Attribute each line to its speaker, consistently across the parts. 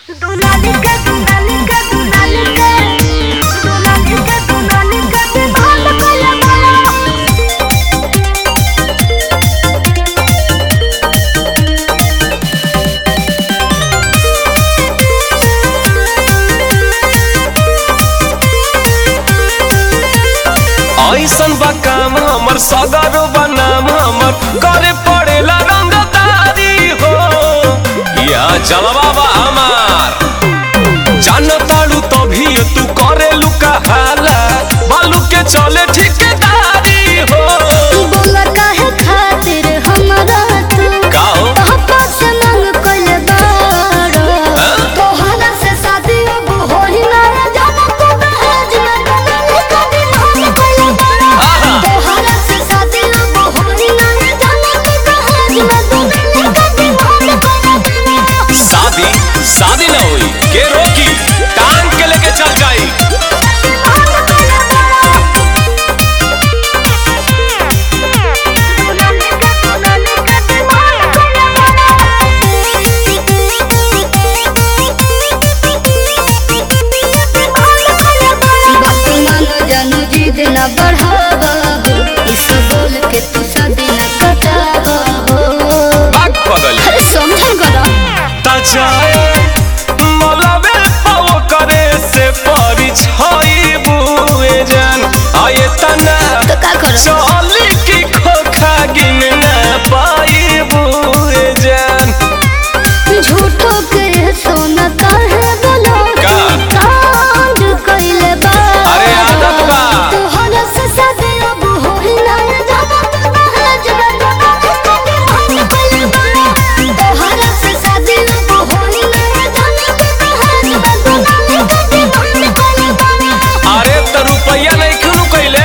Speaker 1: ऐसन बा काम हमर सगरो बनाम हमर करे पड़ेला रंगदारी हो या जलवा बा हमार जानताड़ू तभी तू करे लुका हाला बालू के चले ठिकेदारी हो
Speaker 2: बोला काहे खातिर हमरा तू
Speaker 1: का हो
Speaker 2: पापा से मांग कइले बारो तोहरा से शादी अब होई ना जाना तू दहेज में बनल कभी मांग कइले बारो तोहरा से शादी अब होई ना जाना तू दहेज में बनल कभी मांग कइले बारो
Speaker 1: शादी ना हुई के रोकी टांग के लेके चल जाई
Speaker 2: ना बढ़ावा हो इस बोल के तू शादी न कटावा हो
Speaker 1: भाग पगल
Speaker 2: अरे समझ करो
Speaker 1: तजाए मलबे पाव करे से परिछई बुए जान आये तना
Speaker 2: तो का करो
Speaker 1: चली की खोखा गिन ना पाई बुए जान
Speaker 2: झूठो के सोना काहे बोलो
Speaker 1: का
Speaker 2: कांड कइले बा
Speaker 1: अरे आदत बा
Speaker 2: तोहरा से शादी अब होई ना जाना तू दहेज में बनल कइले बा तोहरा से शादी अब होई ना जाना तू दहेज में बनल कइले बा
Speaker 1: अरे त रुपया नहीं खुनु कइले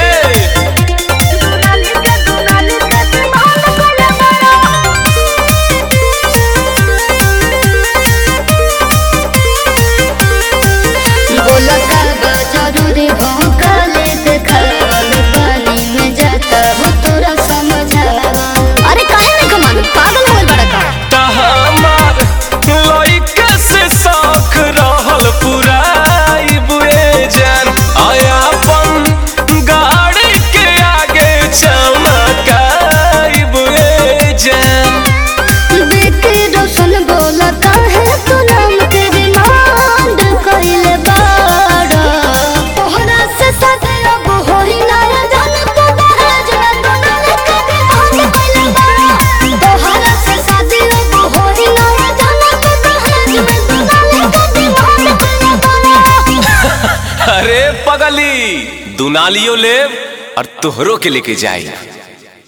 Speaker 2: बोला का जरूरी भौंकले देखल पानी में जाता हो तोरा समझावा अरे काहे नहीं कमालू पागल होल बड़ा का
Speaker 1: तहमार लइका से शौक रहल पुराई बुए जान आयापन गाड़ी के आगे चमकाई बुए जान
Speaker 2: देखे रोशन बोला काहे तू नाम के डिमांड कइले बाड़ा तोहरा से शादी अब होई ना जाना तू दहेज में बनल कभी मांग कइले बाड़ा तोहरा से शादी अब होई ना जाना तू दहेज में बनल कभी मांग कइले बाड़ा
Speaker 1: अरे पगली दुनालियो ले और तोहरो के लेके जाई